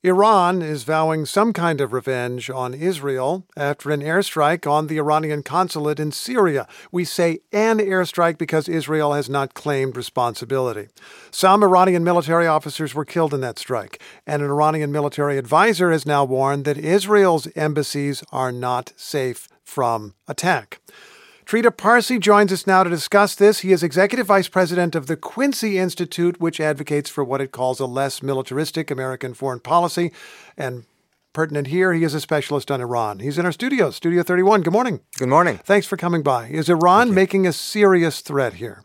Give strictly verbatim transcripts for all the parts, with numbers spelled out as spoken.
Iran is vowing some kind of revenge on Israel after an airstrike on the Iranian consulate in Syria. We say an airstrike because Israel has not claimed responsibility. Some Iranian military officers were killed in that strike, and an Iranian military advisor has now warned that Israel's embassies are not safe from attack. Trita Parsi joins us now to discuss this. He is Executive Vice President of the Quincy Institute, which advocates for what it calls a less militaristic American foreign policy. And pertinent here, he is a specialist on Iran. He's in our studio, Studio thirty-one. Good morning. Good morning. Thanks for coming by. Is Iran making a serious threat here?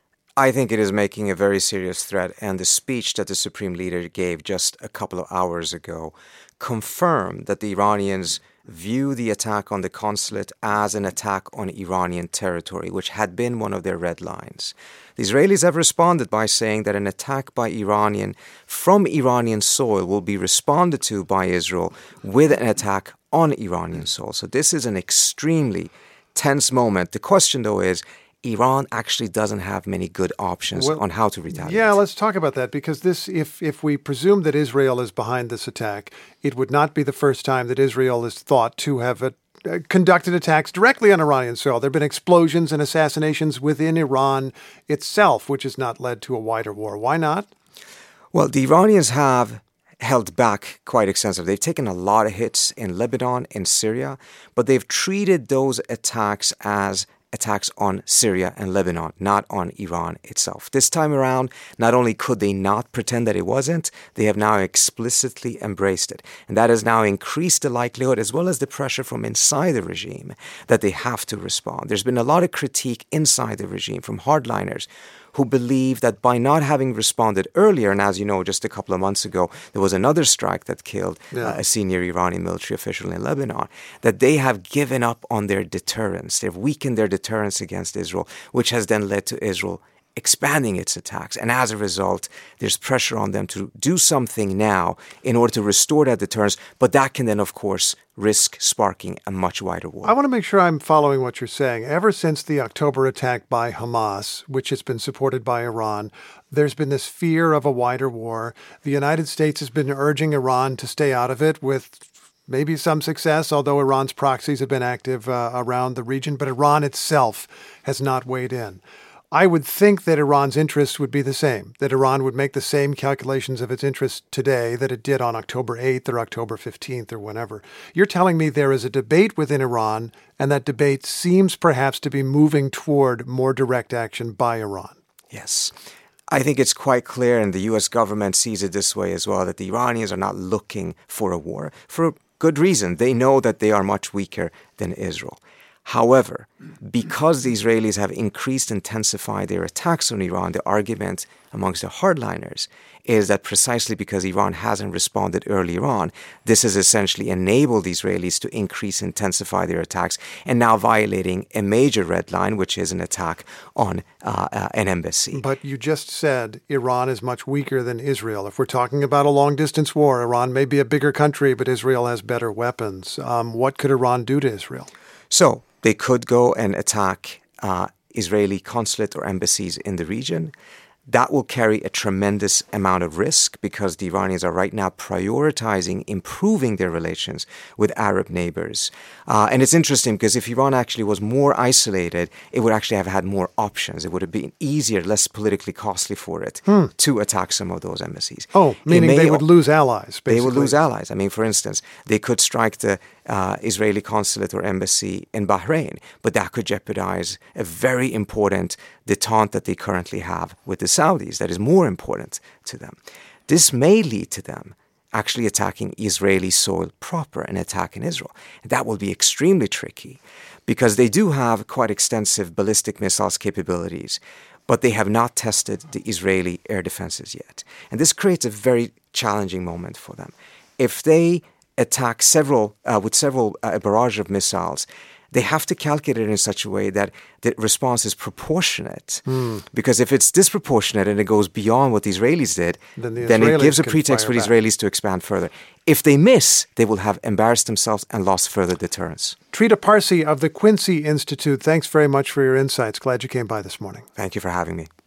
I think it is making a very serious threat, and the speech that the Supreme Leader gave just a couple of hours ago confirmed that the Iranians view the attack on the consulate as an attack on Iranian territory, which had been one of their red lines. The Israelis have responded by saying that an attack by Iranian from Iranian soil will be responded to by Israel with an attack on Iranian soil. So this is an extremely tense moment. The question, though, is Iran actually doesn't have many good options well, on how to retaliate. Yeah, let's talk about that, because this, if if we presume that Israel is behind this attack, it would not be the first time that Israel is thought to have a, uh, conducted attacks directly on Iranian soil. There have been explosions and assassinations within Iran itself, which has not led to a wider war. Why not? Well, the Iranians have held back quite extensively. They've taken a lot of hits in Lebanon, in Syria, but they've treated those attacks as attacks on Syria and Lebanon, not on Iran itself. This time around, not only could they not pretend that it wasn't, they have now explicitly embraced it. And that has now increased the likelihood, as well as the pressure from inside the regime, that they have to respond. There's been a lot of critique inside the regime from hardliners who believe that by not having responded earlier, and as you know, just a couple of months ago, there was another strike that killed yeah. uh, a senior Iranian military official in Lebanon, that they have given up on their deterrence. They've weakened their deterrence against Israel, which has then led to Israel expanding its attacks. And as a result, there's pressure on them to do something now in order to restore that deterrence. But that can then, of course, risk sparking a much wider war. I want to make sure I'm following what you're saying. Ever since the October attack by Hamas, which has been supported by Iran, there's been this fear of a wider war. The United States has been urging Iran to stay out of it, with maybe some success, although Iran's proxies have been active uh, around the region. But Iran itself has not weighed in. I would think that Iran's interests would be the same, that Iran would make the same calculations of its interests today that it did on October eighth or October fifteenth or whenever. You're telling me there is a debate within Iran, and that debate seems perhaps to be moving toward more direct action by Iran. Yes. I think it's quite clear, and the U S government sees it this way as well, that the Iranians are not looking for a war for a good reason. They know that they are much weaker than Israel. However, because the Israelis have increased, intensified their attacks on Iran, the argument amongst the hardliners is that precisely because Iran hasn't responded earlier on, this has essentially enabled the Israelis to increase, intensify their attacks, and now violating a major red line, which is an attack on uh, uh, an embassy. But you just said Iran is much weaker than Israel. If we're talking about a long-distance war, Iran may be a bigger country, but Israel has better weapons. Um, what could Iran do to Israel? So they could go and attack uh, Israeli consulate or embassies in the region. That will carry a tremendous amount of risk because the Iranians are right now prioritizing improving their relations with Arab neighbors. Uh, and it's interesting because if Iran actually was more isolated, it would actually have had more options. It would have been easier, less politically costly for it hmm. to attack some of those embassies. Oh, meaning they would lose allies, basically. They would lose allies. I mean, for instance, they could strike the uh, Israeli consulate or embassy in Bahrain, but that could jeopardize a very important detente that they currently have with the Saudis that is more important to them. This may lead to them actually attacking Israeli soil proper and attacking Israel. That will be extremely tricky because they do have quite extensive ballistic missiles capabilities, but they have not tested the Israeli air defenses yet. And this creates a very challenging moment for them. If they attack several, uh, with several, uh, a barrage of missiles, they have to calculate it in such a way that the response is proportionate. Mm. Because if it's disproportionate and it goes beyond what the Israelis did, then, the then Israelis it gives a pretext for the Israelis back. to expand further. If they miss, they will have embarrassed themselves and lost further deterrence. Trita Parsi of the Quincy Institute, thanks very much for your insights. Glad you came by this morning. Thank you for having me.